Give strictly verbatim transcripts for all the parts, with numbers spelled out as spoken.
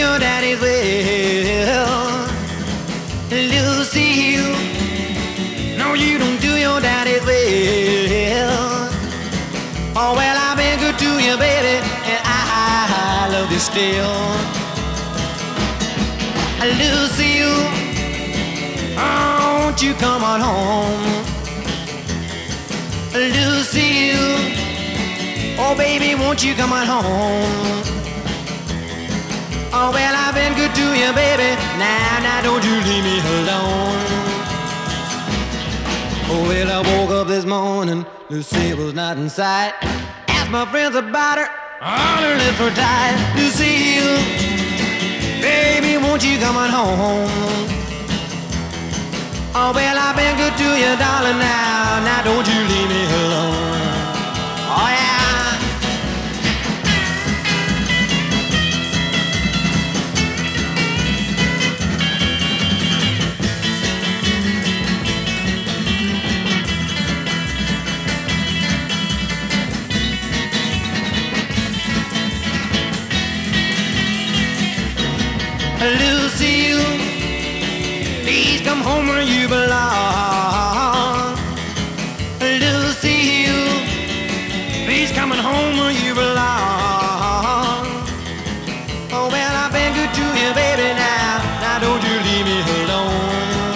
your daddy's well. Lucille, no, you don't do your daddy's well. Oh, well, I've been good to you, baby, and I, I love you still. Lucille, oh, won't you come on home? Lucille, oh, baby, won't you come on home? Oh, well, I've been good to you, baby. Now, now, don't you leave me alone. Oh, well, I woke up this morning, Lucy was not in sight. Asked my friends about her, all her lips were tied. Lucille, baby, won't you come on home? Oh, well, I've been good to you, darling, now. Now, don't you leave me alone. Oh, yeah. Lucille, please come home where you belong. Lucille, please come home where you belong. Oh, well, I've been good to you, baby, now. Now don't you leave me alone.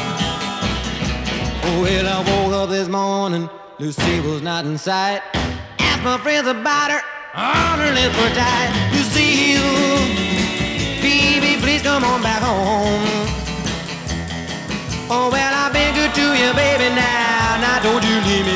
Oh, well, I woke up this morning, Lucy was not in sight. Asked my friends about her, all her lips were tied. Lucille, baby, please come on back home. Oh, well, I've been good to you, baby, now. Now don't you leave me